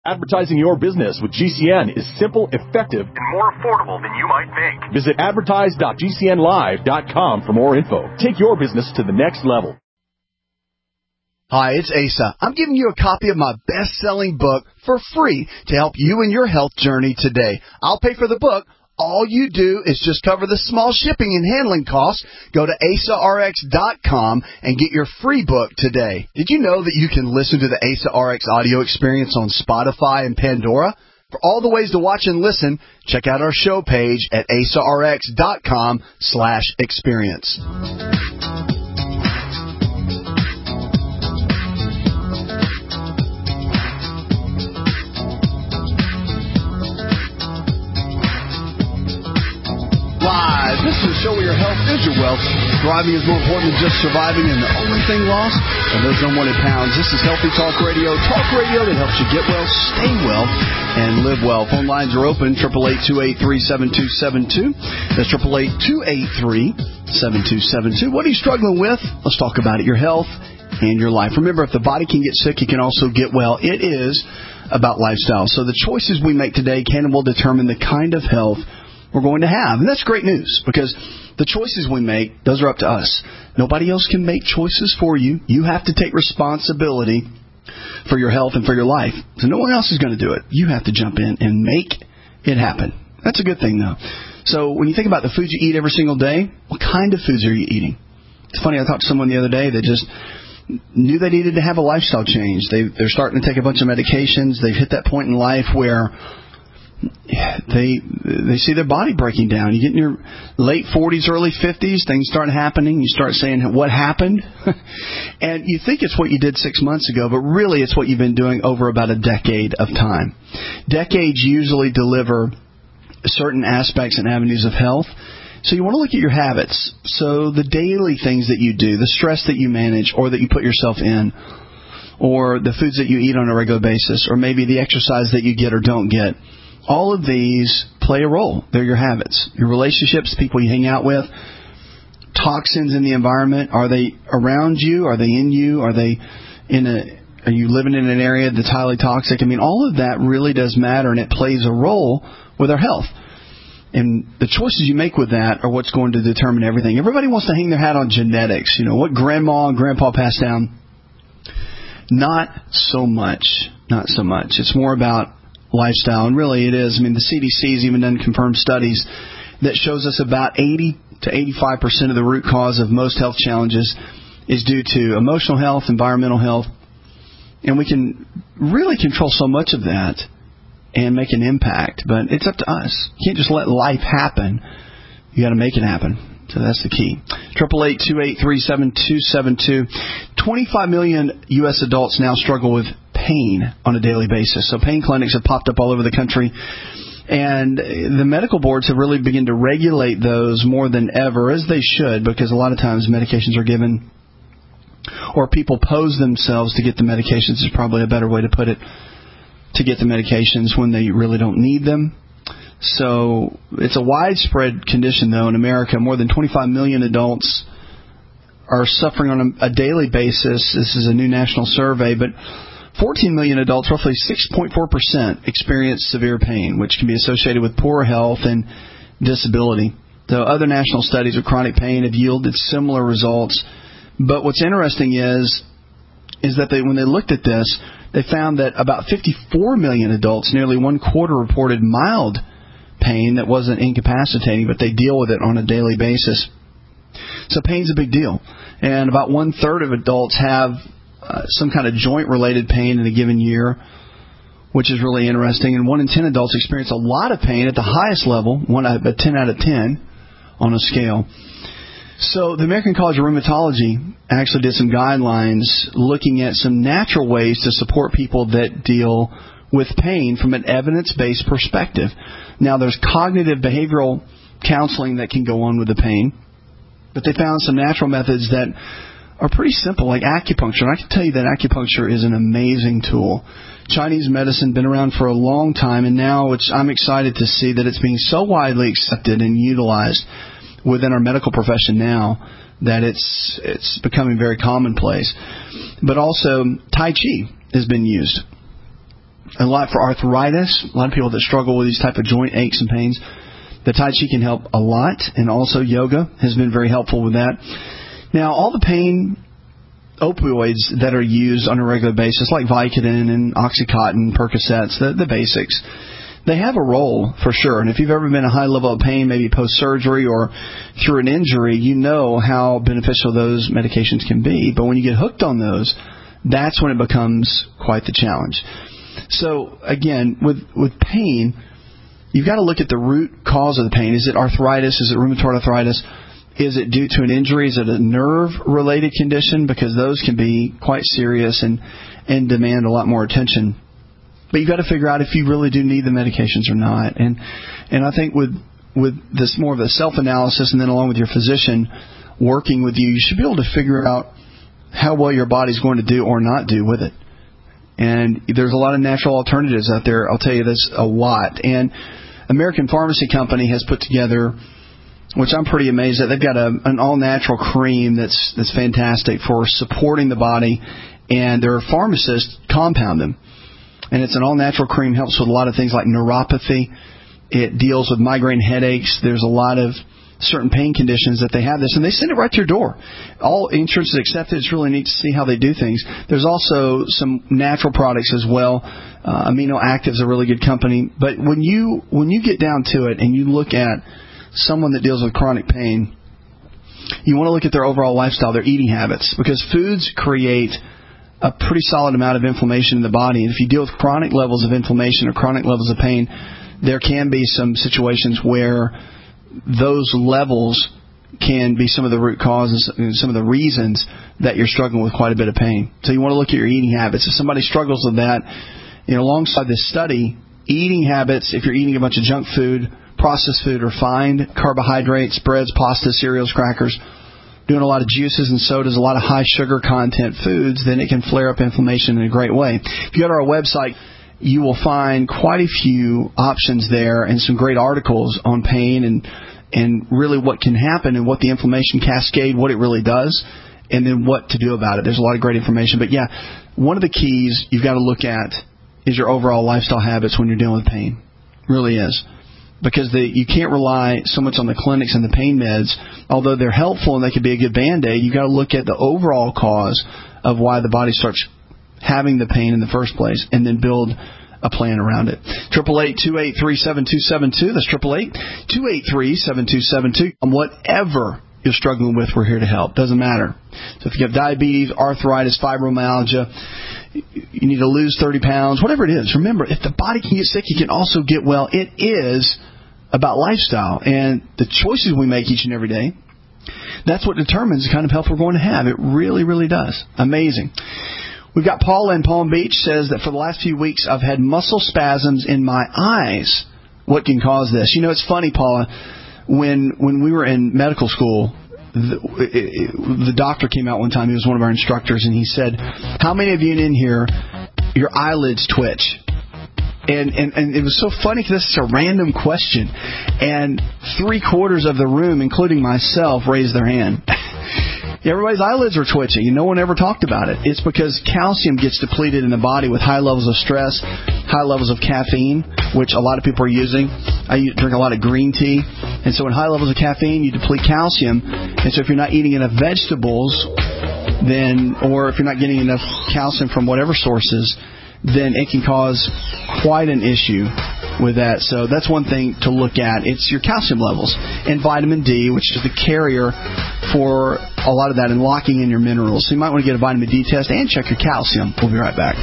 Advertising your business with GCN is simple, effective, and more affordable than you might think. Visit advertise.gcnlive.com for more info. Take your business to the next level. Hi, it's Asa. I'm giving you a copy of my best-selling book for free to help you in your health journey today. I'll pay for the book. All you do is just cover the small shipping and handling costs. Go to AsaRx.com and get your free book today. Did you know that you can listen to the Asa RX audio experience on Spotify and Pandora? For all the ways to watch and listen, check out our show page at AsaRx.com/experience. This is a show where your health is your wealth. Thriving is more important than just surviving, and the only thing lost are those unwanted pounds. This is Healthy Talk Radio that helps you get well, stay well, and live well. Phone lines are open, 888-283-7272. That's 888-283-7272. What are you struggling with? Let's talk about it, your health and your life. Remember, if the body can get sick, it can also get well. It is about lifestyle. So the choices we make today can and will determine the kind of health we're going to have. And that's great news, because the choices we make, those are up to us. Nobody else can make choices for you. You have to take responsibility for your health and for your life. So no one else is going to do it. You have to jump in and make it happen. That's a good thing, though. So when you think about the foods you eat every single day, what kind of foods are you eating? It's funny, I talked to someone the other day that just knew they needed to have a lifestyle change. They're starting to take a bunch of medications. They've hit that point in life where they see their body breaking down. You get in your late 40s, early 50s, things start happening. You start saying, what happened? And you think it's what you did 6 months ago, but really it's what you've been doing over about a decade of time. Decades usually deliver certain aspects and avenues of health. So you want to look at your habits. So the daily things that you do, the stress that you manage or that you put yourself in, or the foods that you eat on a regular basis, or maybe the exercise that you get or don't get. All of these play a role. They're your habits, your relationships, people you hang out with, toxins in the environment. Are they around you? Are they in you? Are you living in an area that's highly toxic? I mean, all of that really does matter, and it plays a role with our health. And the choices you make with that are what's going to determine everything. Everybody wants to hang their hat on genetics. You know, what grandma and grandpa passed down. Not so much. Not so much. It's more about lifestyle, and really it is. I mean, the CDC's even done confirmed studies that shows us about 80 to 85% of the root cause of most health challenges is due to emotional health, environmental health, and we can really control so much of that and make an impact, but it's up to us. You can't just let life happen. You got to make it happen. So that's the key. 888-283-7272. 25 million U.S. adults now struggle with pain on a daily basis. So pain clinics have popped up all over the country. And the medical boards have really begun to regulate those more than ever, as they should, because a lot of times medications are given, or people pose themselves to get the medications, is probably a better way to put it, to get the medications when they really don't need them. So it's a widespread condition, though, in America. More than 25 million adults are suffering on a daily basis. This is a new national survey, but 14 million adults, roughly 6.4%, experience severe pain, which can be associated with poor health and disability. So other national studies of chronic pain have yielded similar results. But what's interesting is that when they looked at this, they found that about 54 million adults, nearly one quarter, reported mild pain that wasn't incapacitating, but they deal with it on a daily basis. So pain's a big deal. And about 1/3 of adults have some kind of joint-related pain in a given year, which is really interesting. And 1 in 10 adults experience a lot of pain at the highest level, a 10 out of 10 on a scale. So the American College of Rheumatology actually did some guidelines looking at some natural ways to support people that deal with pain from an evidence-based perspective. Now, there's cognitive behavioral counseling that can go on with the pain, but they found some natural methods that are pretty simple, like acupuncture. And I can tell you that acupuncture is an amazing tool. Chinese medicine been around for a long time, and now I'm excited to see that it's being so widely accepted and utilized within our medical profession now that it's becoming very commonplace. But also Tai Chi has been used. a lot for arthritis. A lot of people that struggle with these type of joint aches and pains. The Tai Chi can help a lot, and also yoga has been very helpful with that. Now, all the pain opioids that are used on a regular basis, like Vicodin and Oxycontin, Percocets, the basics, they have a role for sure. And if you've ever been in a high level of pain, maybe post-surgery or through an injury, you know how beneficial those medications can be. But when you get hooked on those, that's when it becomes quite the challenge. So, again, with pain, you've got to look at the root cause of the pain. Is it arthritis? Is it rheumatoid arthritis? Is it due to an injury? Is it a nerve-related condition? Because those can be quite serious and demand a lot more attention. But you've got to figure out if you really do need the medications or not. And I think with this more of a self-analysis, and then along with your physician working with you, you should be able to figure out how well your body's going to do or not do with it. And there's a lot of natural alternatives out there. I'll tell you this a lot. And American Pharmacy Company has put together, which I'm pretty amazed at. They've got an all-natural cream that's fantastic for supporting the body, and their pharmacists compound them. And it's an all-natural cream, helps with a lot of things like neuropathy. It deals with migraine headaches. There's a lot of certain pain conditions that they have this, and they send it right to your door. All insurance is accepted. It's really neat to see how they do things. There's also some natural products as well. Amino Active's a really good company. But when you get down to it and you look at someone that deals with chronic pain, you want to look at their overall lifestyle, their eating habits, because foods create a pretty solid amount of inflammation in the body. And if you deal with chronic levels of inflammation or chronic levels of pain, there can be some situations where those levels can be some of the root causes and some of the reasons that you're struggling with quite a bit of pain. So you want to look at your eating habits. If somebody struggles with that, alongside this study, eating habits, if you're eating a bunch of junk food, processed food, refined carbohydrates, breads, pasta, cereals, crackers, doing a lot of juices and sodas, a lot of high sugar content foods, then it can flare up inflammation in a great way. If you go to our website, you will find quite a few options there and some great articles on pain and really what can happen and what the inflammation cascade, what it really does, and then what to do about it. There's a lot of great information. But yeah, one of the keys you've got to look at is your overall lifestyle habits when you're dealing with pain. It really is. Because you can't rely so much on the clinics and the pain meds. Although they're helpful and they can be a good Band-Aid, you've got to look at the overall cause of why the body starts having the pain in the first place and then build a plan around it. 888-283-7272. That's 888-283-7272. Whatever you're struggling with, we're here to help. Doesn't matter. So if you have diabetes, arthritis, fibromyalgia, you need to lose 30 pounds, whatever it is, remember, if the body can get sick, you can also get well. It is about lifestyle. And the choices we make each and every day, that's what determines the kind of health we're going to have. It really, really does. Amazing. We've got Paula in Palm Beach, says that for the last few weeks I've had muscle spasms in my eyes. What can cause this? It's funny, Paula, when we were in medical school, the doctor came out one time. He was one of our instructors, and he said, how many of you in here, your eyelids twitch? And it was so funny because this is a random question. And 3/4 of the room, including myself, raised their hand. Everybody's eyelids are twitching, and no one ever talked about it. It's because calcium gets depleted in the body with high levels of stress, high levels of caffeine, which a lot of people are using. I drink a lot of green tea, and so in high levels of caffeine, you deplete calcium. And so if you're not eating enough vegetables, or if you're not getting enough calcium from whatever sources, then it can cause quite an issue with that. So that's one thing to look at. It's your calcium levels. And vitamin D, which is the carrier for a lot of that and locking in your minerals. So you might want to get a vitamin D test and check your calcium. We'll be right back.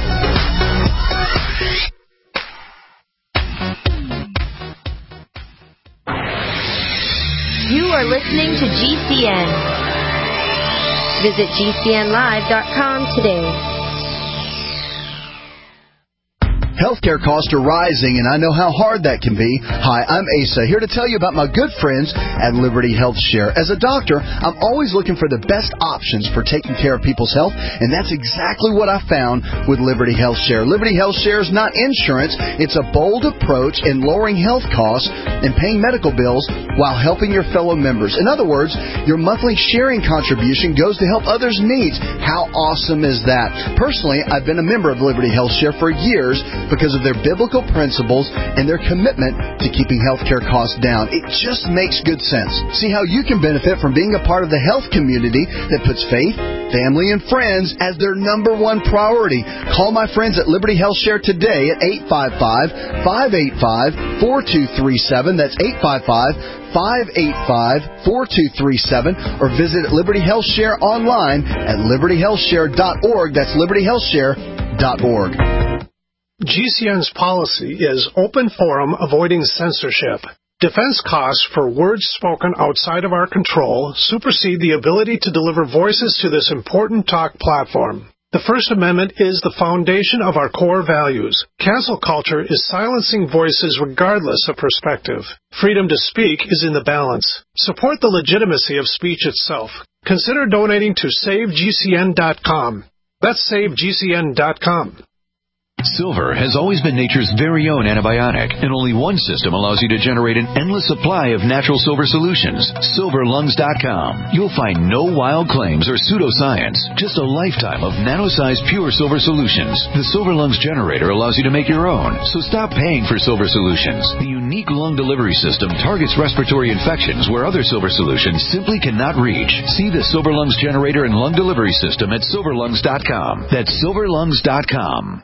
You are listening to GCN. Visit GCNlive.com today. Healthcare costs are rising, and I know how hard that can be. Hi, I'm Asa, here to tell you about my good friends at Liberty Health Share. As a doctor, I'm always looking for the best options for taking care of people's health, and that's exactly what I found with Liberty Health Share. Liberty Health Share is not insurance. It's a bold approach in lowering health costs and paying medical bills while helping your fellow members. In other words, your monthly sharing contribution goes to help others' needs. How awesome is that? Personally, I've been a member of Liberty Health Share for years, because of their biblical principles and their commitment to keeping healthcare costs down. It just makes good sense. See how you can benefit from being a part of the health community that puts faith, family, and friends as their number one priority. Call my friends at Liberty Health Share today at 855-585-4237. That's 855-585-4237. Or visit Liberty Health Share online at libertyhealthshare.org. That's libertyhealthshare.org. GCN's policy is open forum, avoiding censorship. Defense costs for words spoken outside of our control supersede the ability to deliver voices to this important talk platform. The First Amendment is the foundation of our core values. Cancel culture is silencing voices regardless of perspective. Freedom to speak is in the balance. Support the legitimacy of speech itself. Consider donating to SaveGCN.com. That's SaveGCN.com. Silver has always been nature's very own antibiotic, and only one system allows you to generate an endless supply of natural silver solutions. SilverLungs.com. You'll find no wild claims or pseudoscience, just a lifetime of nano-sized pure silver solutions. The Silver Lungs generator allows you to make your own, so stop paying for silver solutions. The unique lung delivery system targets respiratory infections where other silver solutions simply cannot reach. See the Silver Lungs generator and lung delivery system at SilverLungs.com. That's SilverLungs.com.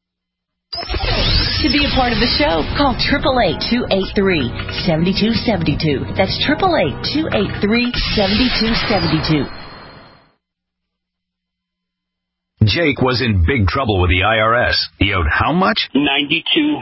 To be a part of the show, call 888-283-7272. That's 888-283-7272. Jake was in big trouble with the IRS. He owed how much? $92,000.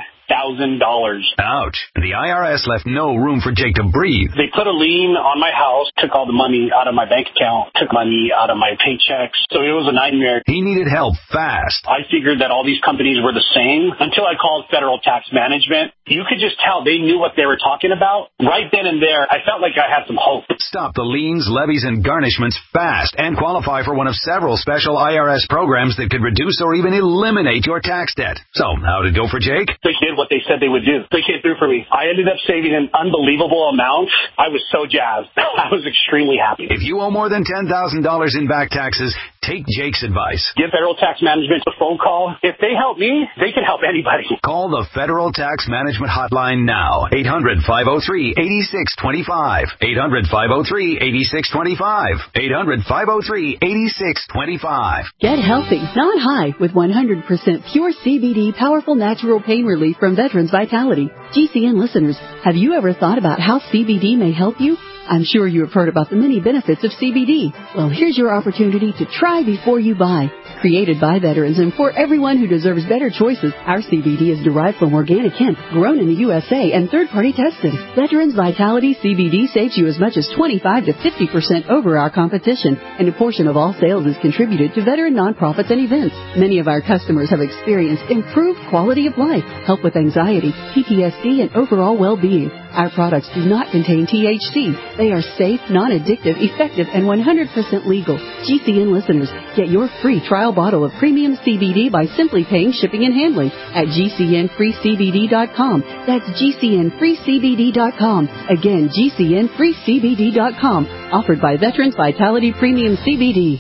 Ouch. The IRS left no room for Jake to breathe. They put a lien on my house, took all the money out of my bank account, took money out of my paychecks. So it was a nightmare. He needed help fast. I figured that all these companies were the same until I called Federal Tax Management. You could just tell they knew what they were talking about. Right then and there, I felt like I had some hope. Stop the liens, levies, and garnishments fast and qualify for one of several special IRS programs that could reduce or even eliminate your tax debt. So, how'd it go for Jake? They did what they said they would do. They came through for me. I ended up saving an unbelievable amount. I was so jazzed. I was extremely happy. If you owe more than $10,000 in back taxes, take Jake's advice. Give Federal Tax Management a phone call. If they help me, they can help anybody. Call the Federal Tax Management Hotline now. 800-503-8625. 800-503-8625. 800-503-8625. Get healthy, not high, with 100% pure CBD powerful natural pain relief from Veterans Vitality. GCN listeners, have you ever thought about how CBD may help you? I'm sure you have heard about the many benefits of CBD. Well, here's your opportunity to try before you buy. Created by veterans and for everyone who deserves better choices, our CBD is derived from organic hemp, grown in the USA, and third-party tested. Veterans Vitality CBD saves you as much as 25 to 50% over our competition, and a portion of all sales is contributed to veteran nonprofits and events. Many of our customers have experienced improved quality of life, help with anxiety, PTSD, and overall well-being. Our products do not contain THC. They are safe, non-addictive, effective, and 100% legal. GCN listeners, get your free trial bottle of premium CBD by simply paying shipping and handling at GCNFreeCBD.com. That's GCNFreeCBD.com. Again, GCNFreeCBD.com. Offered by Veterans Vitality Premium CBD.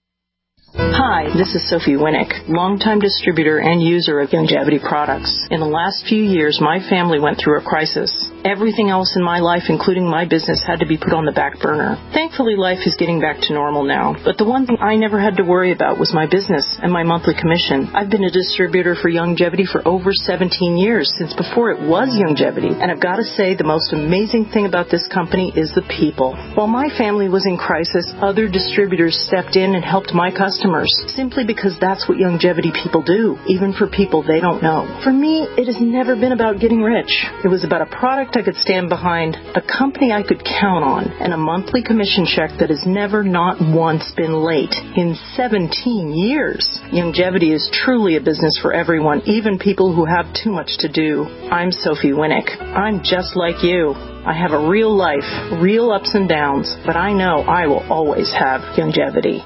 Hi, this is Sophie Winnick, longtime distributor and user of Youngevity products. In the last few years, my family went through a crisis. Everything else in my life, including my business, had to be put on the back burner. Thankfully, life is getting back to normal now. But the one thing I never had to worry about was my business and my monthly commission. I've been a distributor for Youngevity for over 17 years, since before it was Youngevity. And I've got to say, the most amazing thing about this company is the people. While my family was in crisis, other distributors stepped in and helped my customers, simply because that's what Youngevity people do, even for people they don't know. For me, it has never been about getting rich. It was about a product I could stand behind, a company I could count on, and a monthly commission check that has never not once been late in 17 years. Youngevity is truly a business for everyone, even people who have too much to do. I'm Sophie Winnick. I'm just like you. I have a real life, real ups and downs, but I know I will always have Youngevity.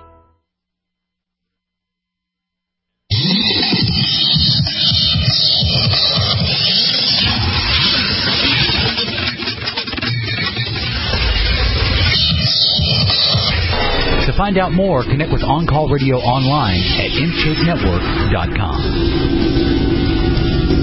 To find out more, connect with On Call Radio online at InShapeNetwork.com.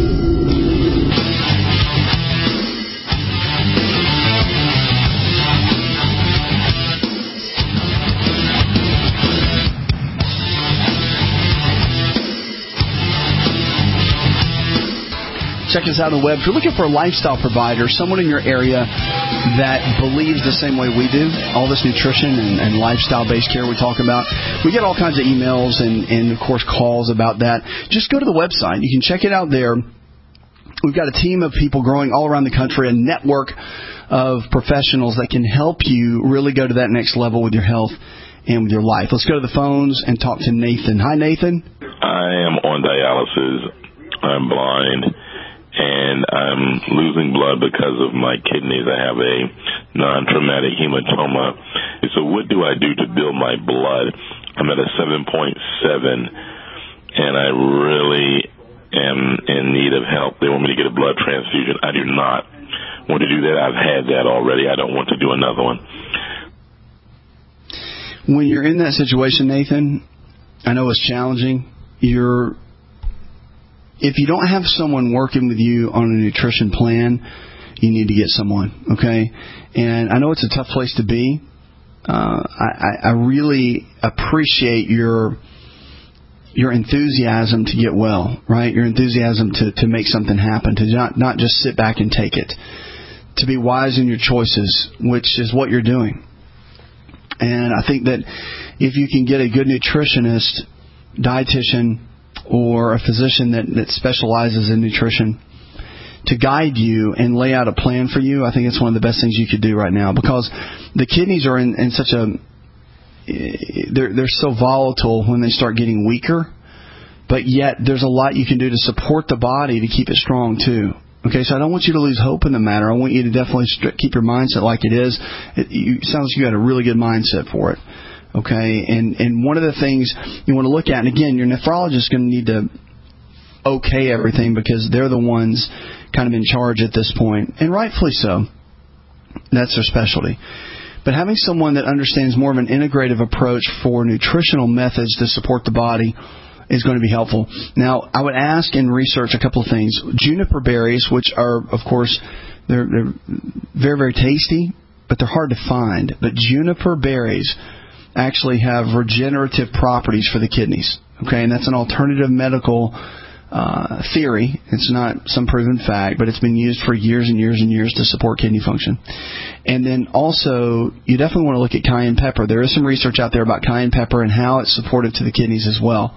Check us out on the web. If you're looking for a lifestyle provider, someone in your area that believes the same way we do, all this nutrition and lifestyle-based care we talk about, we get all kinds of emails and, of course, calls about that. Just go to the website. You can check it out there. We've got a team of people growing all around the country, a network of professionals that can help you really go to that next level with your health and with your life. Let's go to the phones and talk to Nathan. Hi, Nathan. I am on dialysis. I'm blind, and I'm losing blood because of my kidneys. I have a non-traumatic hematoma. So what do I do to build my blood? I'm at a 7.7, and I really am in need of help. They want me to get a blood transfusion. I do not want to do that. I've had that already. I don't want to do another one. When you're in that situation, Nathan, I know it's challenging. If you don't have someone working with you on a nutrition plan, you need to get someone, okay? And I know it's a tough place to be. I really appreciate your enthusiasm to get well, right? Your enthusiasm to make something happen, to not just sit back and take it, to be wise in your choices, which is what you're doing. And I think that if you can get a good nutritionist, dietitian, or a physician that specializes in nutrition to guide you and lay out a plan for you, I think it's one of the best things you could do right now, because the kidneys are in such a they're so volatile when they start getting weaker, but yet there's a lot you can do to support the body to keep it strong too. Okay, so I don't want you to lose hope in the matter. I want you to definitely keep your mindset like it is. It sounds like you got a really good mindset for it. Okay, and one of the things you want to look at, and again, your nephrologist is going to need to okay everything because they're the ones kind of in charge at this point, and rightfully so. That's their specialty. But having someone that understands more of an integrative approach for nutritional methods to support the body is going to be helpful. Now, I would ask and research a couple of things. Juniper berries, which are, of course, they're very, very tasty, but they're hard to find. But juniper berries actually have regenerative properties for the kidneys. Okay, and that's an alternative medical theory. It's not some proven fact, but it's been used for years and years and years to support kidney function. And then also, you definitely want to look at cayenne pepper. There is some research out there about cayenne pepper and how it's supportive to the kidneys as well.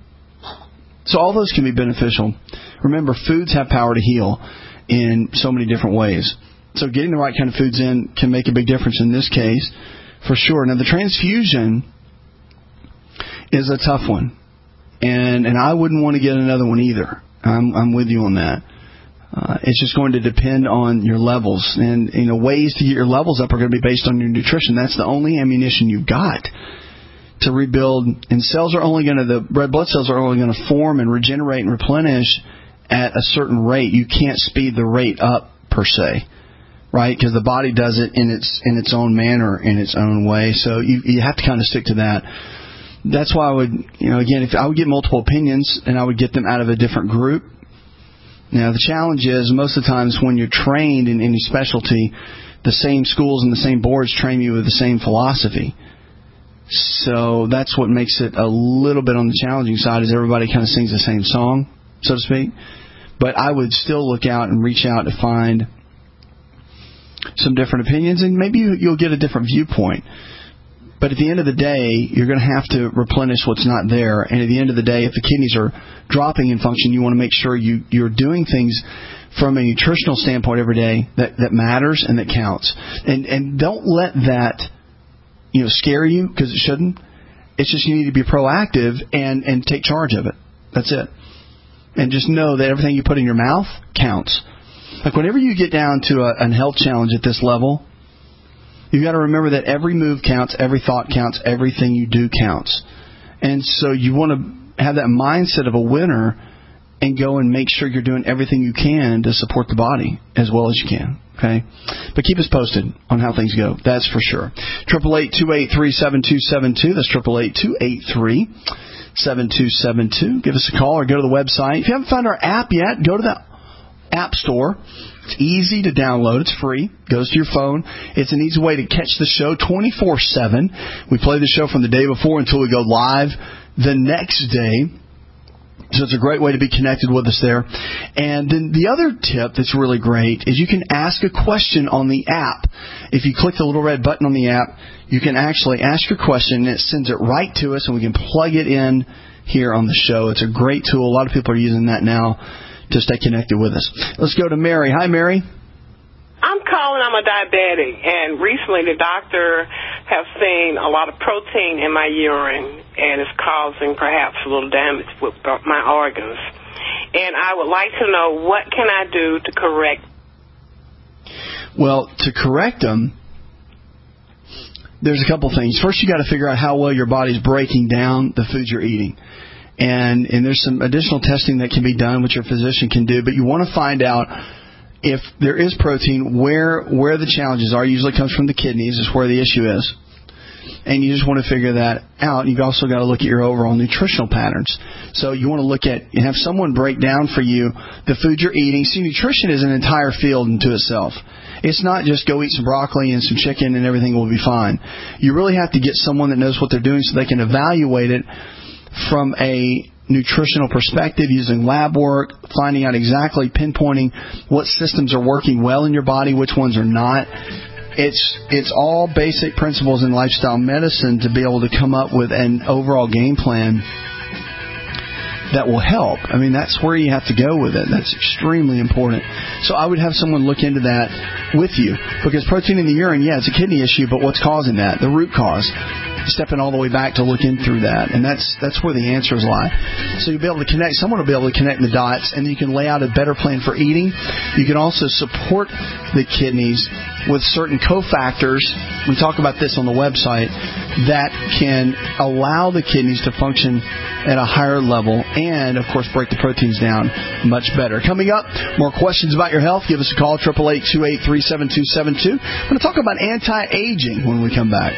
So all those can be beneficial. Remember, foods have power to heal in so many different ways. So getting the right kind of foods in can make a big difference in this case, for sure. Now, the transfusion is a tough one. And I wouldn't want to get another one either. I'm with you on that. It's just going to depend on your levels. And, ways to get your levels up are going to be based on your nutrition. That's the only ammunition you've got to rebuild. And the red blood cells are only going to form and regenerate and replenish at a certain rate. You can't speed the rate up, per se, right? Because the body does it in its own manner, in its own way. So you have to kind of stick to that. That's why I would, again, if I would get multiple opinions and I would get them out of a different group. Now, the challenge is most of the times when you're trained in any specialty, the same schools and the same boards train you with the same philosophy. So that's what makes it a little bit on the challenging side, is everybody kind of sings the same song, so to speak. But I would still look out and reach out to find some different opinions, and maybe you'll get a different viewpoint. But at the end of the day, you're going to have to replenish what's not there. And at the end of the day, if the kidneys are dropping in function, you want to make sure you're doing things from a nutritional standpoint every day that matters and that counts. And don't let that scare you, because it shouldn't. It's just you need to be proactive and take charge of it. That's it. And just know that everything you put in your mouth counts. Like whenever you get down to a health challenge at this level, you've got to remember that every move counts, every thought counts, everything you do counts. And so you want to have that mindset of a winner and go and make sure you're doing everything you can to support the body as well as you can. Okay? But keep us posted on how things go. That's for sure. 888-283-7272. That's 888-283-7272. Give us a call or go to the website. If you haven't found our app yet, go to the App Store. It's easy to download. It's free. Goes to your phone. It's an easy way to catch the show 24/7. We play the show from the day before until we go live the next day. So it's a great way to be connected with us there. And then the other tip that's really great is you can ask a question on the app. If you click the little red button on the app, you can actually ask your question, and it sends it right to us, and we can plug it in here on the show. It's a great tool. A lot of people are using that now to stay connected with us. Let's go to Mary. Hi, Mary. I'm calling. I'm a diabetic, and recently the doctor has seen a lot of protein in my urine, and it's causing perhaps a little damage with my organs. And I would like to know, what can I do to correct? Well, to correct them, there's a couple things. First, you got to figure out how well your body's breaking down the foods you're eating. And there's some additional testing that can be done, which your physician can do, but you want to find out if there is protein, where the challenges are. Usually comes from the kidneys, is where the issue is. And you just want to figure that out. You've also got to look at your overall nutritional patterns. So you want to look at and have someone break down for you the food you're eating. See, nutrition is an entire field unto itself. It's not just go eat some broccoli and some chicken and everything will be fine. You really have to get someone that knows what they're doing so they can evaluate it from a nutritional perspective, using lab work, finding out exactly, pinpointing what systems are working well in your body, which ones are not. It's all basic principles in lifestyle medicine to be able to come up with an overall game plan that will help. I mean, that's where you have to go with it. That's extremely important. So I would have someone look into that with you, because protein in the urine, yeah, it's a kidney issue, but what's causing that? The root cause. Stepping all the way back to look in through that, and that's where the answers lie. So you'll be able to connect. Someone will be able to connect the dots, and you can lay out a better plan for eating. You can also support the kidneys with certain cofactors. We talk about this on the website, that can allow the kidneys to function at a higher level, and of course break the proteins down much better. Coming up, more questions about your health. Give us a call, 888-283-7272. I'm going to talk about anti-aging when we come back.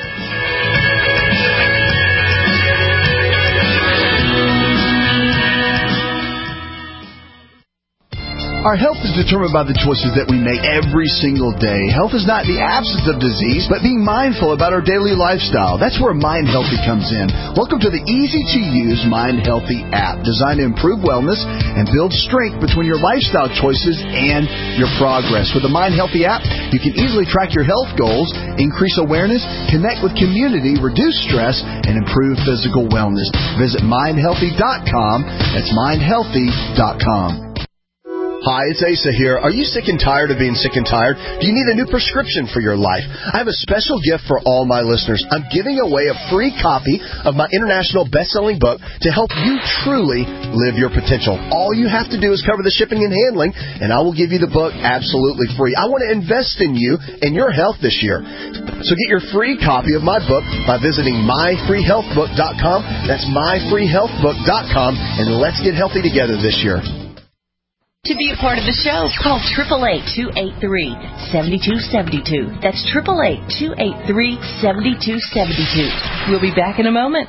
Our health is determined by the choices that we make every single day. Health is not the absence of disease, but being mindful about our daily lifestyle. That's where Mind Healthy comes in. Welcome to the easy-to-use Mind Healthy app, designed to improve wellness and build strength between your lifestyle choices and your progress. With the Mind Healthy app, you can easily track your health goals, increase awareness, connect with community, reduce stress, and improve physical wellness. Visit mindhealthy.com. That's mindhealthy.com. Hi, it's Asa here. Are you sick and tired of being sick and tired? Do you need a new prescription for your life? I have a special gift for all my listeners. I'm giving away a free copy of my international best-selling book to help you truly live your potential. All you have to do is cover the shipping and handling, and I will give you the book absolutely free. I want to invest in you and your health this year. So get your free copy of my book by visiting myfreehealthbook.com. That's myfreehealthbook.com, and let's get healthy together this year. To be a part of the show, call 888-283-7272. That's 888-283-7272. We'll be back in a moment.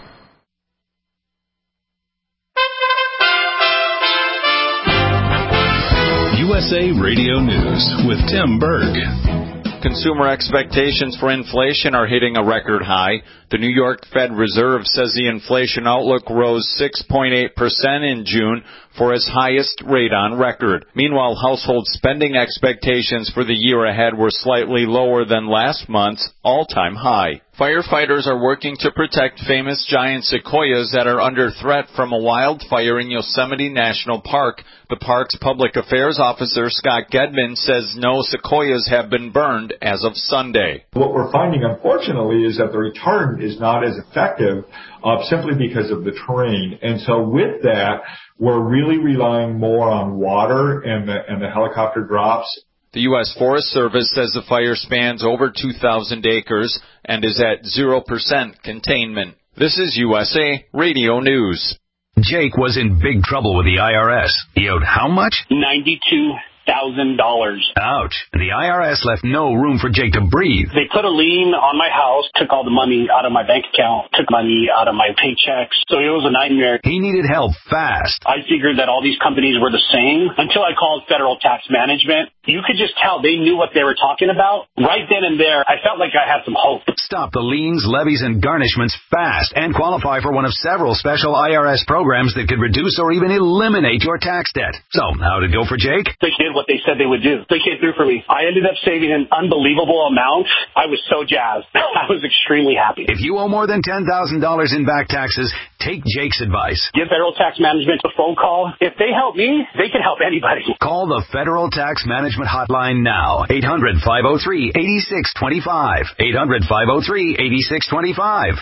USA Radio News with Tim Berg. Consumer expectations for inflation are hitting a record high. The New York Fed Reserve says the inflation outlook rose 6.8% in June for its highest rate on record. Meanwhile, household spending expectations for the year ahead were slightly lower than last month's all-time high. Firefighters are working to protect famous giant sequoias that are under threat from a wildfire in Yosemite National Park. The park's public affairs officer, Scott Gedman, says no sequoias have been burned as of Sunday. What we're finding, unfortunately, is that the return is not as effective simply because of the terrain. And so with that, we're really relying more on water and the helicopter drops. The U.S. Forest Service says the fire spans over 2,000 acres and is at 0% containment. This is USA Radio News. Jake was in big trouble with the IRS. He owed how much? $92,000. Ouch. The IRS left no room for Jake to breathe. They put a lien on my house, took all the money out of my bank account, took money out of my paychecks. So it was a nightmare. He needed help fast. I figured that all these companies were the same until I called Federal Tax Management. you could just tell they knew what they were talking about. Right then and there, I felt like I had some hope. Stop the liens, levies, and garnishments fast and qualify for one of several special IRS programs that could reduce or even eliminate your tax debt. So, how'd it go for Jake? They did what they said they would do. They came through for me. I ended up saving an unbelievable amount. I was so jazzed. I was extremely happy. If you owe more than $10,000 in back taxes, take Jake's advice. Give Federal Tax Management a phone call. If they help me, they can help anybody. Call the Federal Tax Management Hotline now. 800-503-8625. 800-503-8625.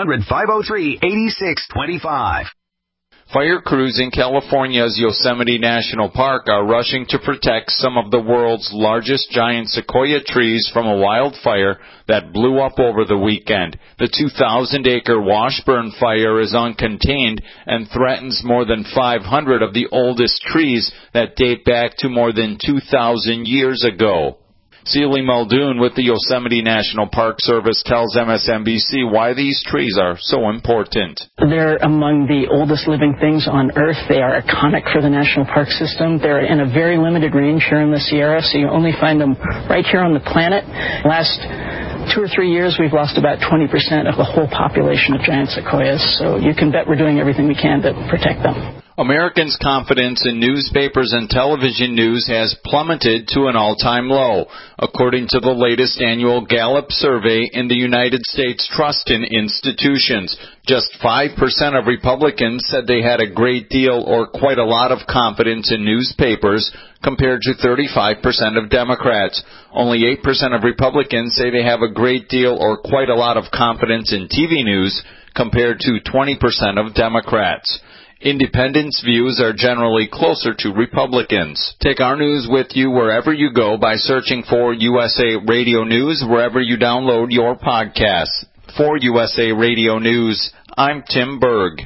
800-503-8625. Fire crews in California's Yosemite National Park are rushing to protect some of the world's largest giant sequoia trees from a wildfire that blew up over the weekend. The 2,000-acre Washburn fire is uncontained and threatens more than 500 of the oldest trees that date back to more than 2,000 years ago. Celie Muldoon with the Yosemite National Park Service tells MSNBC why these trees are so important. They're among the oldest living things on Earth. They are iconic for the national park system. They're in a very limited range here in the Sierra, so you only find them right here on the planet. Last 2 or 3 years, we've lost about 20% of the whole population of giant sequoias, so you can bet we're doing everything we can to protect them. Americans' confidence in newspapers and television news has plummeted to an all-time low, according to the latest annual Gallup survey in the United States Trust in Institutions. Just 5% of Republicans said they had a great deal or quite a lot of confidence in newspapers, compared to 35% of Democrats. Only 8% of Republicans say they have a great deal or quite a lot of confidence in TV news, compared to 20% of Democrats. Independents' views are generally closer to Republicans. Take our news with you wherever you go by searching for USA Radio News wherever you download your podcasts. For USA Radio News, I'm Tim Berg.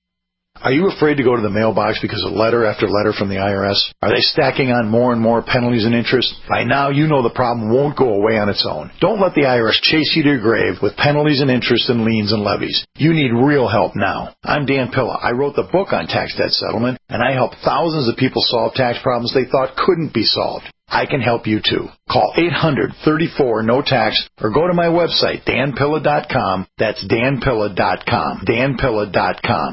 Are you afraid to go to the mailbox because of letter after letter from the IRS? Are they stacking on more and more penalties and interest? By now, you know the problem won't go away on its own. Don't let the IRS chase you to your grave with penalties and interest and liens and levies. You need real help now. I'm Dan Pilla. I wrote the book on tax debt settlement, and I help thousands of people solve tax problems they thought couldn't be solved. I can help you too. Call 800-34-NO-TAX or go to my website, danpilla.com. That's danpilla.com. danpilla.com.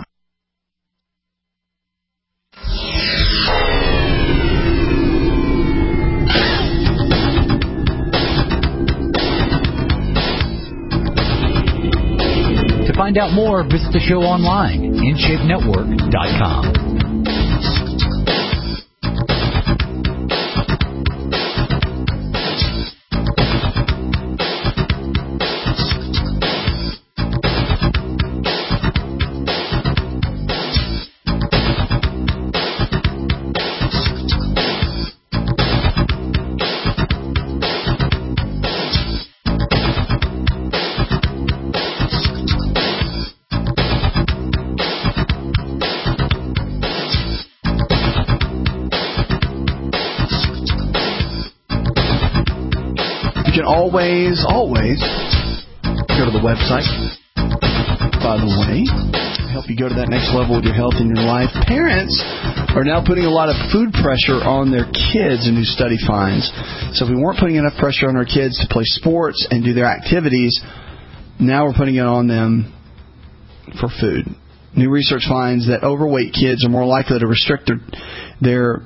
To find out more, visit the show online, InShapeNetwork.com. Always go to the website. By the way, help you go to that next level with your health and your life. Parents are now putting a lot of food pressure on their kids, a new study finds. So if we weren't putting enough pressure on our kids to play sports and do their activities, now we're putting it on them for food. New research finds that overweight kids are more likely to restrict their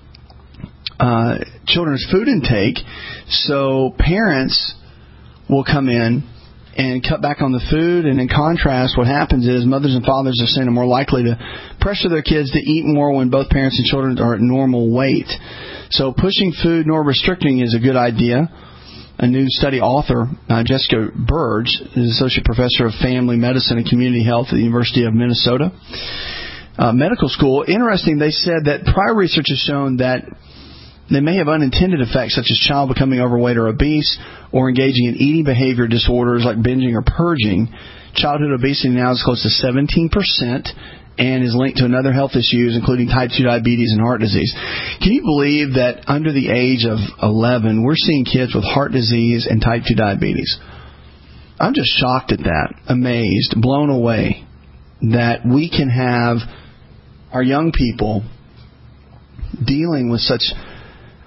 children's food intake, so parents will come in and cut back on the food, and in contrast, what happens is mothers and fathers are saying are more likely to pressure their kids to eat more when both parents and children are at normal weight. So pushing food nor restricting is a good idea. A new study author, Jessica Burge, is Associate Professor of Family Medicine and Community Health at the University of Minnesota Medical School. Interesting, they said that prior research has shown that they may have unintended effects such as child becoming overweight or obese or engaging in eating behavior disorders like binging or purging. Childhood obesity now is close to 17% and is linked to another health issues, including type 2 diabetes and heart disease. Can you believe that under the age of 11, we're seeing kids with heart disease and type 2 diabetes? I'm just shocked at that, amazed, blown away that we can have our young people dealing with such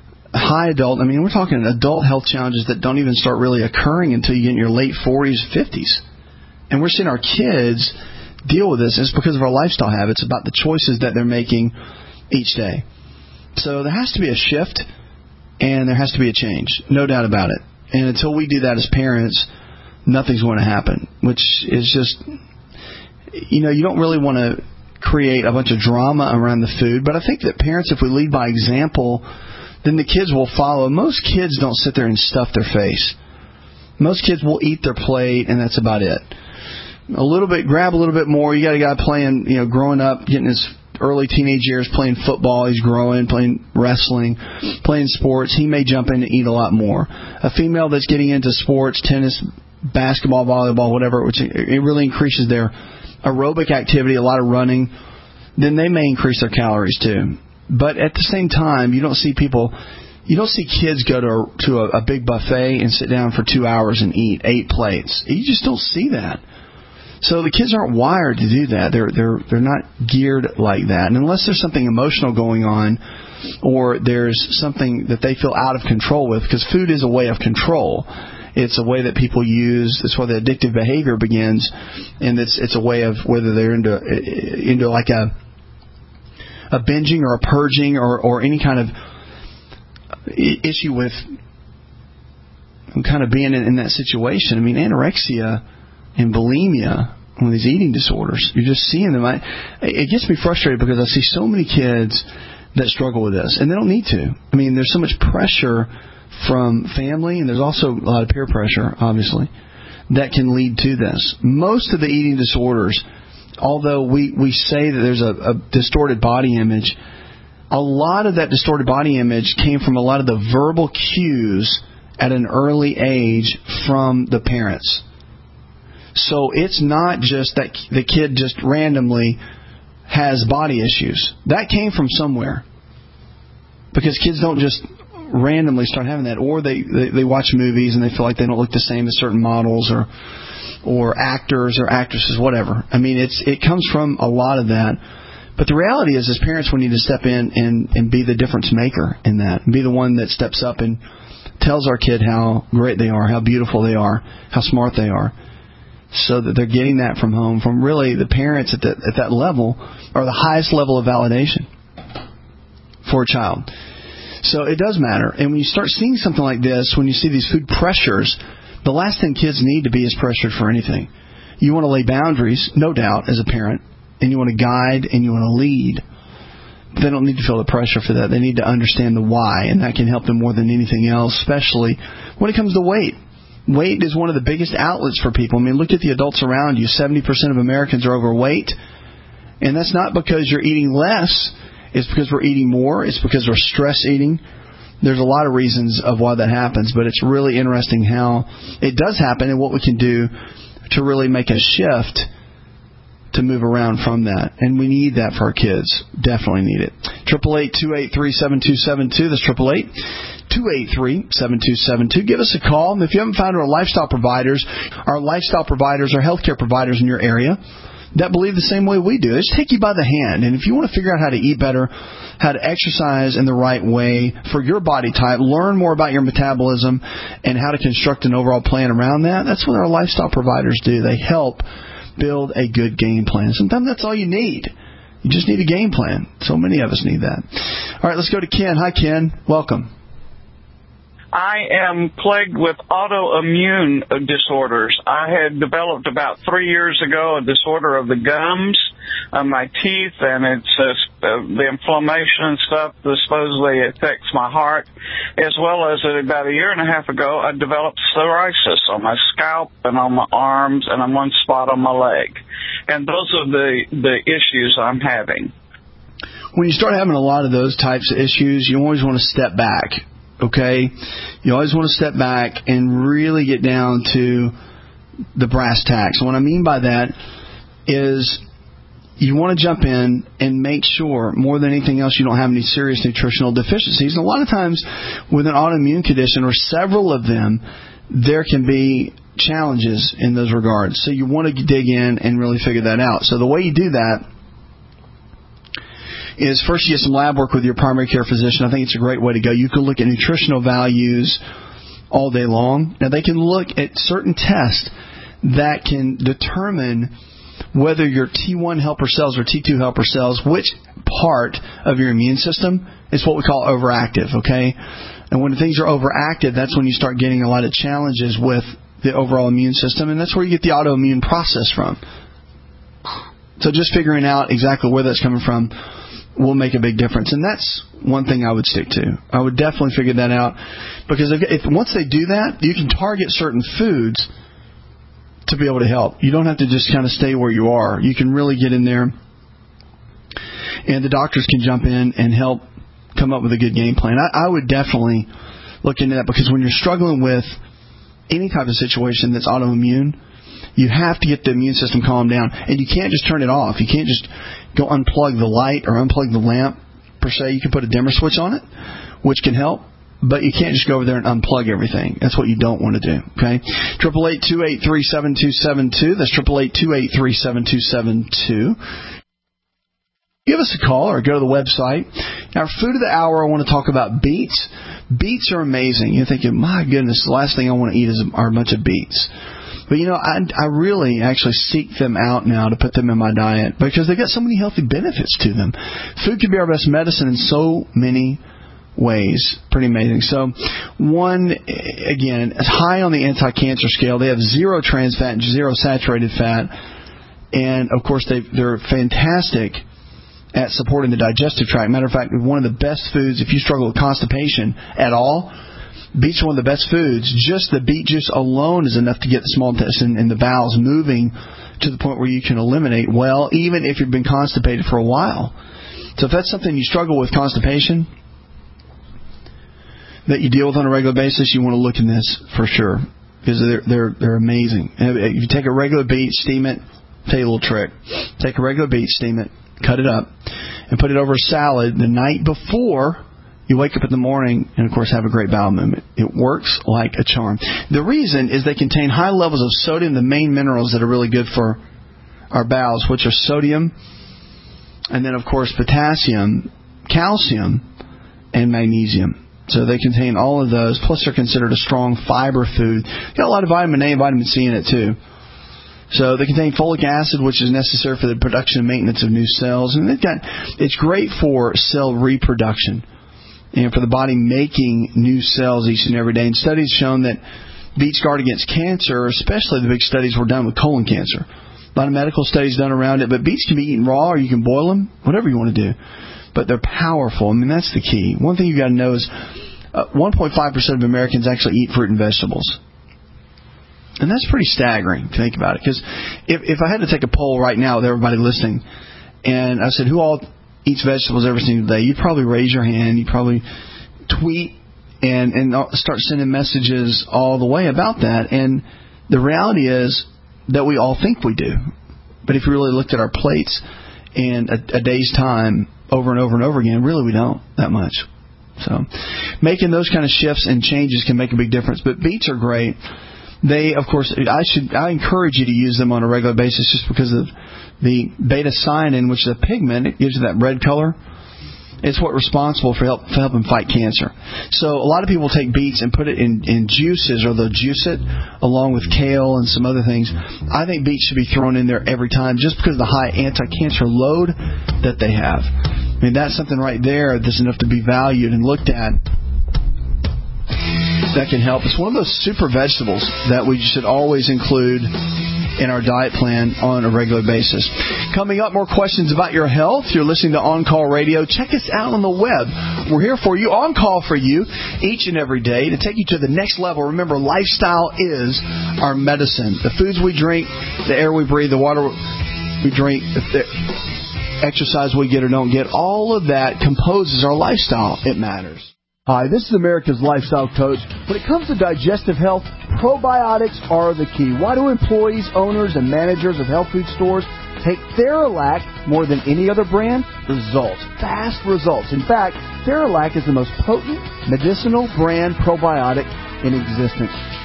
high adult, I mean, we're talking adult health challenges that don't even start really occurring until you get in your late 40s, 50s. And we're seeing our kids deal with this. It's because of our lifestyle habits, about the choices that they're making each day. So there has to be a shift, and there has to be a change, no doubt about it. And until we do that as parents, nothing's going to happen, which is just, you know, you don't really want to create a bunch of drama around the food. But I think that parents, if we lead by example, then the kids will follow. Most kids don't sit there and stuff their face. Most kids will eat their plate, and that's about it. A little bit, grab a little bit more. You got a guy playing, you know, growing up, getting his early teenage years, playing football. He's growing, playing wrestling, playing sports. He may jump in and eat a lot more. A female that's getting into sports, tennis, basketball, volleyball, whatever, which it really increases their aerobic activity, a lot of running, then they may increase their calories too. But at the same time, you don't see kids go to a big buffet and sit down for 2 hours and eat 8 plates. You just don't see that. So the kids aren't wired to do that. They're not geared like that. And unless there's something emotional going on, or there's something that they feel out of control with, because food is a way of control. It's a way that people use. It's where the addictive behavior begins, and it's a way of whether they're into like a binging or a purging or any kind of issue with kind of being in that situation. I mean, anorexia and bulimia, one of these eating disorders, you're just seeing them. It gets me frustrated because I see so many kids that struggle with this, and they don't need to. I mean, there's so much pressure from family, and there's also a lot of peer pressure, obviously, that can lead to this. Most of the eating disorders, although we say that there's a distorted body image, a lot of that distorted body image came from a lot of the verbal cues at an early age from the parents. So it's not just that the kid just randomly has body issues. That came from somewhere. Because kids don't just randomly start having that, or they watch movies and they feel like they don't look the same as certain models or actors or actresses, whatever. I mean, it comes from a lot of that. But the reality is, as parents, we need to step in and be the difference maker in that. Be the one that steps up and tells our kid how great they are, how beautiful they are, how smart they are, so that they're getting that from home, from really the parents at that level, are the highest level of validation for a child. So it does matter. And when you start seeing something like this, when you see these food pressures, the last thing kids need to be is pressured for anything. You want to lay boundaries, no doubt, as a parent, and you want to guide and you want to lead. But they don't need to feel the pressure for that. They need to understand the why, and that can help them more than anything else, especially when it comes to weight. Weight is one of the biggest outlets for people. I mean, look at the adults around you. 70% of Americans are overweight, and that's not because you're eating less. It's because we're eating more. It's because we're stress eating. There's a lot of reasons of why that happens, but it's really interesting how it does happen and what we can do to really make a shift to move around from that. And we need that for our kids. Definitely need it. 888-283-7272. That's 888-283-7272. Give us a call. If you haven't found our lifestyle providers are healthcare providers in your area that believe the same way we do. They just take you by the hand. And if you want to figure out how to eat better, how to exercise in the right way for your body type, learn more about your metabolism and how to construct an overall plan around that, that's what our lifestyle providers do. They help build a good game plan. Sometimes that's all you need. You just need a game plan. So many of us need that. All right, let's go to Ken. Hi, Ken. Welcome. I am plagued with autoimmune disorders. I had developed about 3 years ago a disorder of the gums, my teeth, and it's the inflammation and stuff that supposedly affects my heart, as well as about a year and a half ago, I developed psoriasis on my scalp and on my arms and on one spot on my leg. And those are the issues I'm having. When you start having a lot of those types of issues, you always want to step back. Okay? You always want to step back and really get down to the brass tacks. And what I mean by that is you want to jump in and make sure, more than anything else, you don't have any serious nutritional deficiencies. And a lot of times with an autoimmune condition, or several of them, there can be challenges in those regards. So you want to dig in and really figure that out. So the way you do that is first you get some lab work with your primary care physician. I think it's a great way to go. You can look at nutritional values all day long. Now, they can look at certain tests that can determine whether your T1 helper cells or T2 helper cells, which part of your immune system is what we call overactive, okay? And when things are overactive, that's when you start getting a lot of challenges with the overall immune system, and that's where you get the autoimmune process from. So just figuring out exactly where that's coming from will make a big difference. And that's one thing I would stick to. I would definitely figure that out, because if once they do that, you can target certain foods to be able to help. You don't have to just kind of stay where you are. You can really get in there, and the doctors can jump in and help come up with a good game plan. I would definitely look into that, because when you're struggling with any type of situation that's autoimmune, you have to get the immune system calmed down, and you can't just turn it off. You can't just go unplug the light or unplug the lamp, per se. You can put a dimmer switch on it, which can help, but you can't just go over there and unplug everything. That's what you don't want to do, okay? 888-283-7272. That's 888-283-7272. Give us a call or go to the website. Our food of the hour, I want to talk about beets. Beets are amazing. You're thinking, my goodness, the last thing I want to eat are a bunch of beets. But, I really actually seek them out now to put them in my diet, because they've got so many healthy benefits to them. Food can be our best medicine in so many ways. Pretty amazing. So, one, again, is high on the anti-cancer scale. They have 0 trans fat and 0 saturated fat. And, of course, they're fantastic at supporting the digestive tract. Matter of fact, one of the best foods, if you struggle with constipation at all, beets are one of the best foods. Just the beet juice alone is enough to get the small intestine and the bowels moving to the point where you can eliminate well, even if you've been constipated for a while. So if that's something you struggle with, constipation, that you deal with on a regular basis, you want to look in this for sure, because they're amazing. If you take a regular beet, steam it. I'll tell you a little trick. Take a regular beet, steam it, cut it up, and put it over a salad the night before you wake up in the morning, and, of course, have a great bowel movement. It works like a charm. The reason is they contain high levels of sodium, the main minerals that are really good for our bowels, which are sodium, and then, of course, potassium, calcium, and magnesium. So they contain all of those, plus they're considered a strong fiber food. Got a lot of vitamin A and vitamin C in it, too. So they contain folic acid, which is necessary for the production and maintenance of new cells. And it's great for cell reproduction and for the body making new cells each and every day. And studies shown that beets guard against cancer, especially the big studies were done with colon cancer. A lot of medical studies done around it. But beets can be eaten raw, or you can boil them, whatever you want to do. But they're powerful. I mean, that's the key. One thing you've got to know is 1.5% of Americans actually eat fruit and vegetables. And that's pretty staggering to think about it. Because if I had to take a poll right now with everybody listening, and I said, who all eats vegetables every single day, you'd probably raise your hand. You'd probably tweet and start sending messages all the way about that. And the reality is that we all think we do. But if you really looked at our plates in a day's time over and over and over again, really we don't that much. So making those kind of shifts and changes can make a big difference. But beets are great. They, of course, I encourage you to use them on a regular basis, just because of the beta-cyanin, which is a pigment. It gives you that red color. It's what's responsible for helping fight cancer. So a lot of people take beets and put it in juices, or they'll juice it along with kale and some other things. I think beets should be thrown in there every time, just because of the high anti-cancer load that they have. I mean, that's something right there that's enough to be valued and looked at. That can help. It's one of those super vegetables that we should always include in our diet plan on a regular basis. Coming up, more questions about your health. You're listening to On Call Radio. Check us out on the web. We're here for you, on call for you, each and every day to take you to the next level. Remember, lifestyle is our medicine. The foods we drink, the air we breathe, the water we drink, the exercise we get or don't get, all of that composes our lifestyle. It matters. Hi, this is America's Lifestyle Coach. When it comes to digestive health, probiotics are the key. Why do employees, owners, and managers of health food stores take Theralac more than any other brand? Results. Fast results. In fact, Theralac is the most potent medicinal brand probiotic in existence.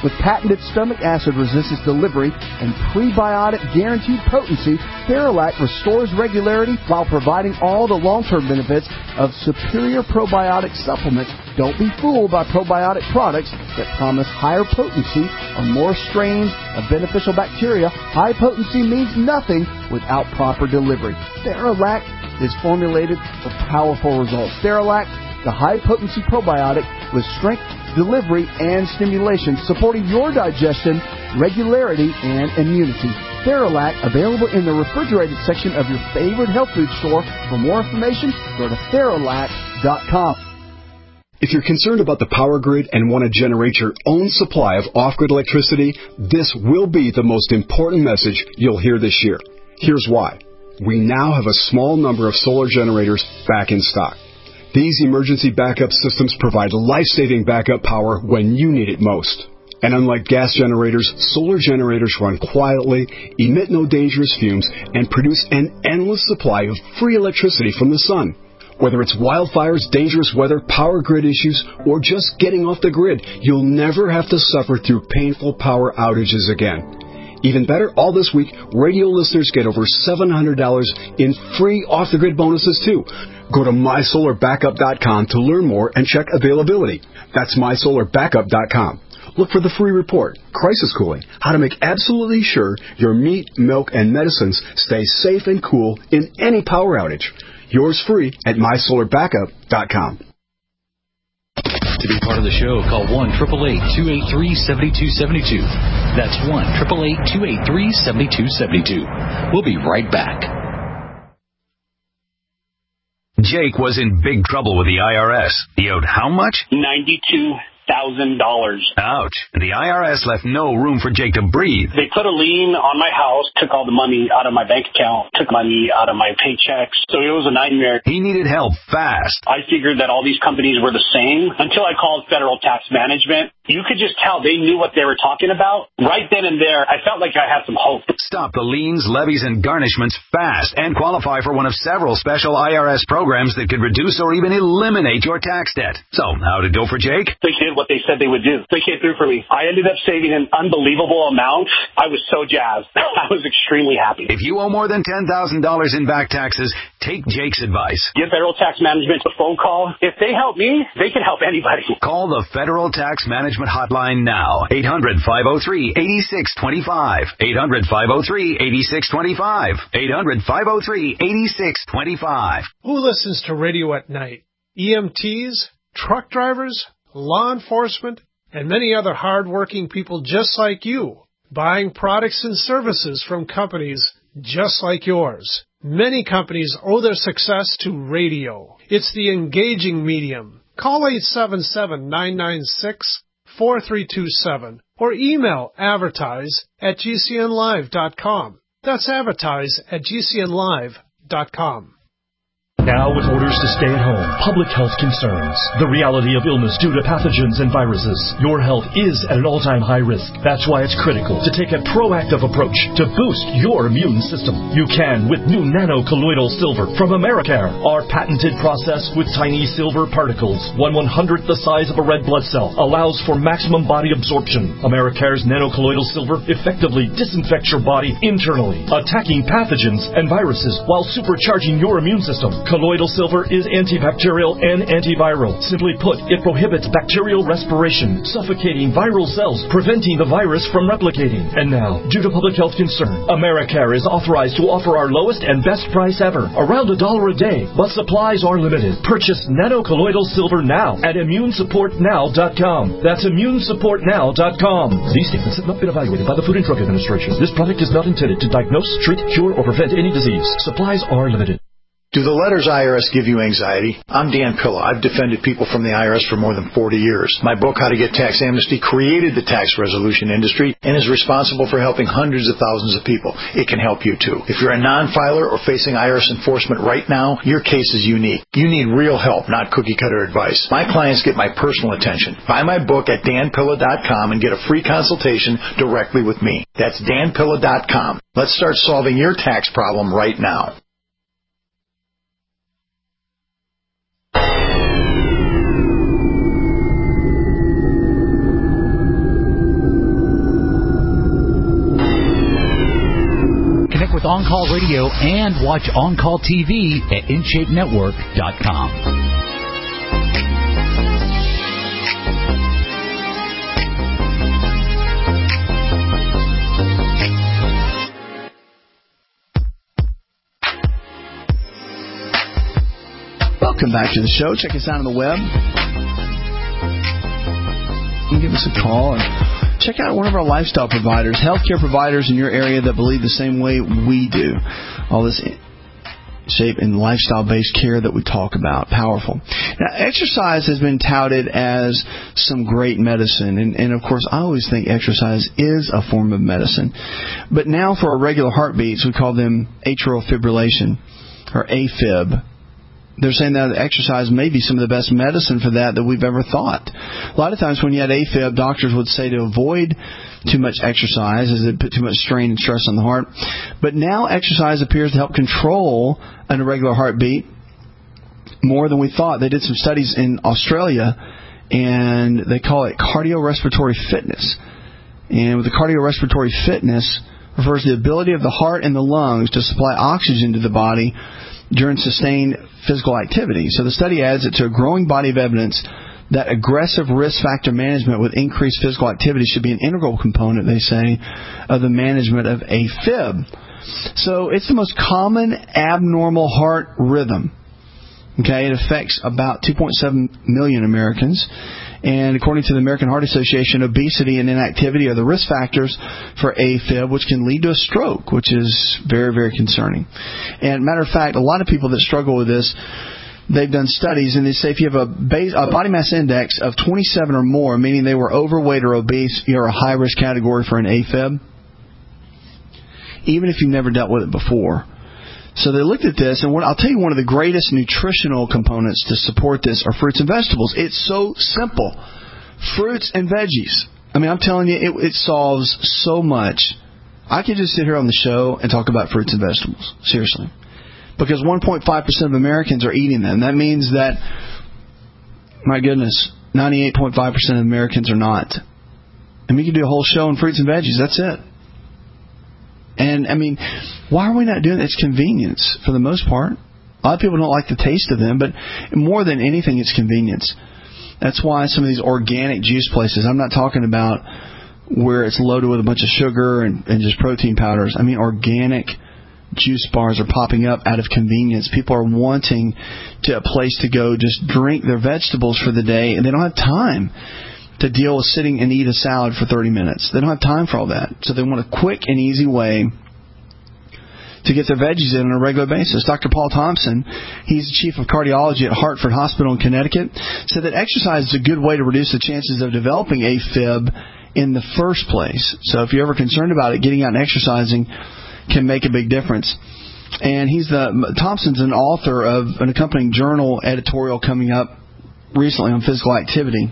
With patented stomach acid resistance delivery and prebiotic guaranteed potency, Theralac restores regularity while providing all the long-term benefits of superior probiotic supplements. Don't be fooled by probiotic products that promise higher potency or more strains of beneficial bacteria. High potency means nothing without proper delivery. Theralac is formulated for powerful results. Theralac, the high-potency probiotic with strength, delivery, and stimulation, supporting your digestion, regularity, and immunity. Theralac, available in the refrigerated section of your favorite health food store. For more information, go to Theralac.com. If you're concerned about the power grid and want to generate your own supply of off-grid electricity, this will be the most important message you'll hear this year. Here's why. We now have a small number of solar generators back in stock. These emergency backup systems provide life-saving backup power when you need it most. And unlike gas generators, solar generators run quietly, emit no dangerous fumes, and produce an endless supply of free electricity from the sun. Whether it's wildfires, dangerous weather, power grid issues, or just getting off the grid, you'll never have to suffer through painful power outages again. Even better, all this week, radio listeners get over $700 in free off-the-grid bonuses, too. Go to MySolarBackup.com to learn more and check availability. That's MySolarBackup.com. Look for the free report, Crisis Cooling, how to make absolutely sure your meat, milk, and medicines stay safe and cool in any power outage. Yours free at MySolarBackup.com. To be part of the show, call 1-888-283-7272. That's 1-888-283-7272. We'll be right back. Jake was in big trouble with the IRS. He owed how much? $92,000. Ouch. The IRS left no room for Jake to breathe. They put a lien on my house, took all the money out of my bank account, took money out of my paychecks. So it was a nightmare. He needed help fast. I figured that all these companies were the same until I called Federal Tax Management. You could just tell they knew what they were talking about. Right then and there, I felt like I had some hope. Stop the liens, levies, and garnishments fast and qualify for one of several special IRS programs that could reduce or even eliminate your tax debt. So, how'd it go for Jake? They did what they said they would do. They came through for me. I ended up saving an unbelievable amount. I was so jazzed. I was extremely happy. If you owe more than $10,000 in back taxes, take Jake's advice. Give Federal Tax Management a phone call. If they help me, they can help anybody. Call the Federal Tax Management hotline now. 800-503-8625. 800-503-8625. 800-503-8625. Who listens to radio at night? EMTs, truck drivers, law enforcement, and many other hard-working people just like you, buying products and services from companies just like yours. Many companies owe their success to radio. It's the engaging medium. Call 877-996-4327 or email advertise@gcnlive.com. That's advertise@gcnlive.com. Now with orders to stay at home, public health concerns, the reality of illness due to pathogens and viruses, your health is at an all-time high risk. That's why it's critical to take a proactive approach to boost your immune system. You can with new nano-colloidal silver from Americare. Our patented process with tiny silver particles, 1/100th the size of a red blood cell, allows for maximum body absorption. Americare's nano-colloidal silver effectively disinfects your body internally, attacking pathogens and viruses while supercharging your immune system. Colloidal silver is antibacterial and antiviral. Simply put, it prohibits bacterial respiration, suffocating viral cells, preventing the virus from replicating. And now, due to public health concern, Americare is authorized to offer our lowest and best price ever, around $1 a day, but supplies are limited. Purchase nano-colloidal silver now at ImmuneSupportNow.com. That's ImmuneSupportNow.com. These statements have not been evaluated by the Food and Drug Administration. This product is not intended to diagnose, treat, cure, or prevent any disease. Supplies are limited. Do the letters IRS give you anxiety? I'm Dan Pilla. I've defended people from the IRS for more than 40 years. My book, How to Get Tax Amnesty, created the tax resolution industry and is responsible for helping hundreds of thousands of people. It can help you, too. If you're a non-filer or facing IRS enforcement right now, your case is unique. You need real help, not cookie-cutter advice. My clients get my personal attention. Buy my book at danpilla.com and get a free consultation directly with me. That's danpilla.com. Let's start solving your tax problem right now. with On-Call Radio and watch On-Call TV at InShapeNetwork.com. Welcome back to the show. Check us out on the web. Give us a call and check out one of our lifestyle providers, healthcare providers in your area that believe the same way we do. All this shape and lifestyle-based care that we talk about. Powerful. Now, exercise has been touted as some great medicine. And of course, I always think exercise is a form of medicine. But now for our regular heartbeats, we call them atrial fibrillation, or AFib. They're saying that exercise may be some of the best medicine for that we've ever thought. A lot of times when you had AFib, doctors would say to avoid too much exercise as it put too much strain and stress on the heart. But now exercise appears to help control an irregular heartbeat more than we thought. They did some studies in Australia, and they call it cardiorespiratory fitness. And with the cardiorespiratory fitness refers to the ability of the heart and the lungs to supply oxygen to the body during sustained physical activity. So the study adds it to a growing body of evidence that aggressive risk factor management with increased physical activity should be an integral component, they say, of the management of AFib. So it's the most common abnormal heart rhythm. Okay, it affects about 2.7 million Americans. And according to the American Heart Association, obesity and inactivity are the risk factors for AFib, which can lead to a stroke, which is very, very concerning. And matter of fact, a lot of people that struggle with this, they've done studies, and they say if you have a body mass index of 27 or more, meaning they were overweight or obese, you're a high-risk category for an AFib, even if you've never dealt with it before. So they looked at this, and I'll tell you one of the greatest nutritional components to support this are fruits and vegetables. It's so simple. Fruits and veggies. I mean, I'm telling you, it solves so much. I could just sit here on the show and talk about fruits and vegetables. Seriously. Because 1.5% of Americans are eating them. That means that, my goodness, 98.5% of Americans are not. And we could do a whole show on fruits and veggies. That's it. And, I mean, why are we not doing it? It's convenience for the most part. A lot of people don't like the taste of them, but more than anything, it's convenience. That's why some of these organic juice places, I'm not talking about where it's loaded with a bunch of sugar and just protein powders. I mean, organic juice bars are popping up out of convenience. People are wanting a place to go just drink their vegetables for the day, and they don't have time to deal with sitting and eat a salad for 30 minutes. They don't have time for all that. So they want a quick and easy way to get their veggies in on a regular basis. Dr. Paul Thompson, he's the chief of cardiology at Hartford Hospital in Connecticut, said that exercise is a good way to reduce the chances of developing AFib in the first place. So if you're ever concerned about it, getting out and exercising can make a big difference. And Thompson's an author of an accompanying journal editorial coming up recently on physical activity.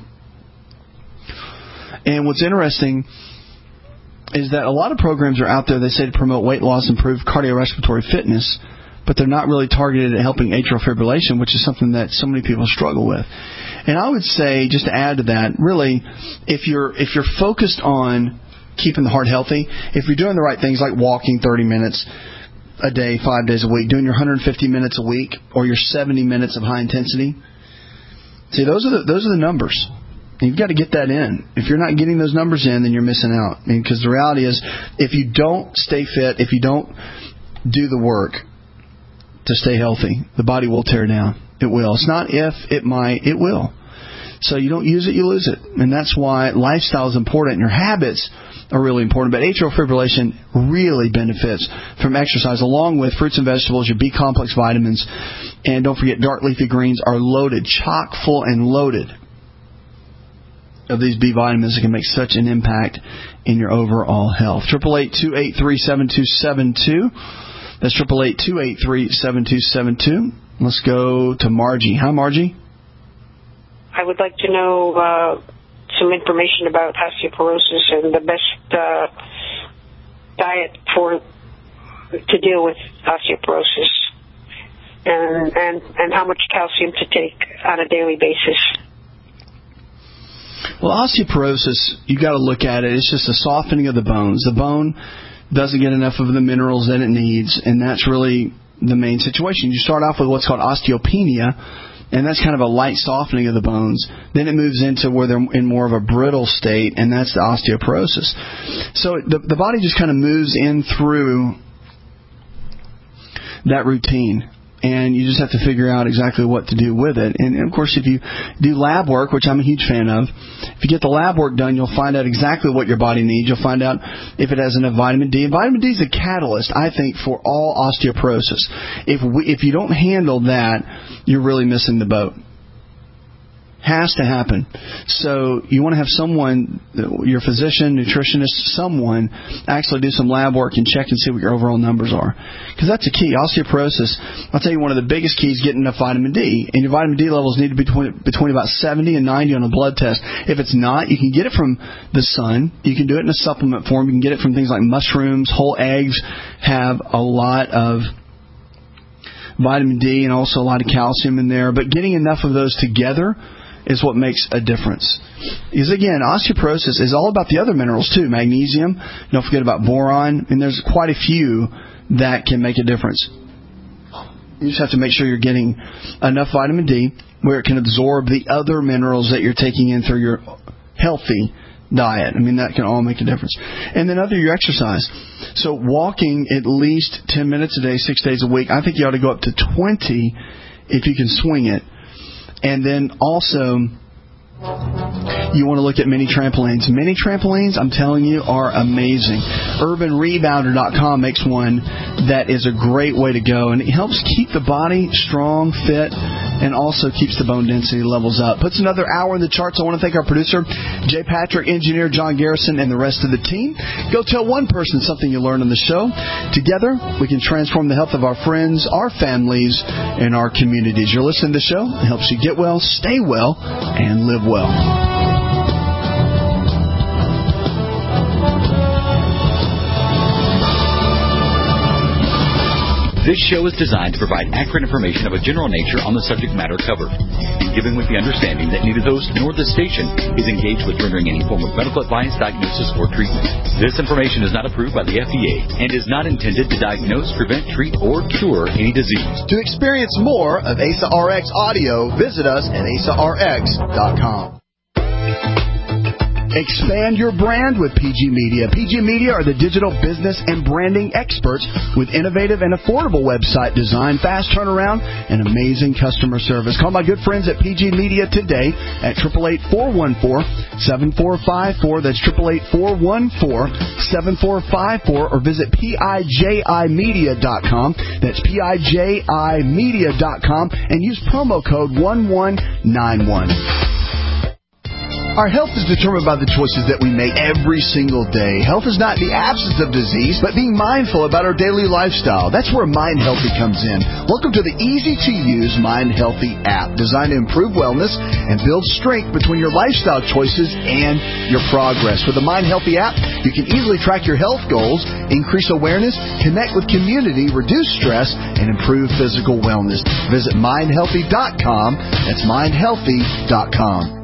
And what's interesting is that a lot of programs are out there, they say, to promote weight loss, improve cardiorespiratory fitness, but they're not really targeted at helping atrial fibrillation, which is something that so many people struggle with. And I would say, just to add to that, really, if you're focused on keeping the heart healthy, if you're doing the right things like walking 30 minutes a day, 5 days a week, doing your 150 minutes a week, or your 70 minutes of high intensity, see, those are the numbers. You've got to get that in. If you're not getting those numbers in, then you're missing out. I mean, because the reality is, if you don't stay fit, if you don't do the work to stay healthy, the body will tear down. It will. It's not if, it might, it will. So you don't use it, you lose it. And that's why lifestyle is important. Your habits are really important. But atrial fibrillation really benefits from exercise, along with fruits and vegetables, your B-complex vitamins. And don't forget, dark leafy greens are loaded, chock full and loaded of these B vitamins that can make such an impact in your overall health. 888-283-7272. That's 888-283-7272. Let's go to Margie. Hi, Margie. I would like to know some information about osteoporosis and the best diet to deal with osteoporosis, and how much calcium to take on a daily basis. Well, osteoporosis, you got to look at it. It's just a softening of the bones. The bone doesn't get enough of the minerals that it needs, and that's really the main situation. You start off with what's called osteopenia, and that's kind of a light softening of the bones. Then it moves into where they're in more of a brittle state, and that's the osteoporosis. So the body just kind of moves in through that routine, and you just have to figure out exactly what to do with it. And, of course, if you do lab work, which I'm a huge fan of, if you get the lab work done, you'll find out exactly what your body needs. You'll find out if it has enough vitamin D. And vitamin D is a catalyst, I think, for all osteoporosis. If you don't handle that, you're really missing the boat. Has to happen. So you want to have someone, your physician, nutritionist, someone actually do some lab work and check and see what your overall numbers are. Because that's the key. Osteoporosis, I'll tell you, one of the biggest keys is getting enough vitamin D. And your vitamin D levels need to be between about 70 and 90 on a blood test. If it's not, you can get it from the sun. You can do it in a supplement form. You can get it from things like mushrooms. Whole eggs have a lot of vitamin D and also a lot of calcium in there. But getting enough of those together is what makes a difference. Because, again, osteoporosis is all about the other minerals, too. Magnesium, don't forget about boron, and there's quite a few that can make a difference. You just have to make sure you're getting enough vitamin D where it can absorb the other minerals that you're taking in through your healthy diet. I mean, that can all make a difference. And then your exercise. So walking at least 10 minutes a day, 6 days a week. I think you ought to go up to 20 if you can swing it. And then also, you want to look at mini trampolines. Mini trampolines, I'm telling you, are amazing. UrbanRebounder.com makes one that is a great way to go. And it helps keep the body strong, fit, and also keeps the bone density levels up. Puts another hour in the charts. I want to thank our producer, Jay Patrick, engineer John Garrison, and the rest of the team. Go tell one person something you learned on the show. Together, we can transform the health of our friends, our families, and our communities. You're listening to the show. It helps you get well, stay well, and live well. This show is designed to provide accurate information of a general nature on the subject matter covered, and given with the understanding that neither host nor the station is engaged with rendering any form of medical advice, diagnosis, or treatment. This information is not approved by the FDA and is not intended to diagnose, prevent, treat, or cure any disease. To experience more of ASA RX audio, visit us at asarx.com. Expand your brand with PG Media. PG Media are the digital business and branding experts with innovative and affordable website design, fast turnaround, and amazing customer service. Call my good friends at PG Media today at 888-414-7454. That's 888-414-7454, or visit PIJImedia.com. That's PIJImedia.com, and use promo code 1191. Our health is determined by the choices that we make every single day. Health is not the absence of disease, but being mindful about our daily lifestyle. That's where Mind Healthy comes in. Welcome to the easy-to-use Mind Healthy app, designed to improve wellness and build strength between your lifestyle choices and your progress. With the Mind Healthy app, you can easily track your health goals, increase awareness, connect with community, reduce stress, and improve physical wellness. Visit mindhealthy.com. That's mindhealthy.com.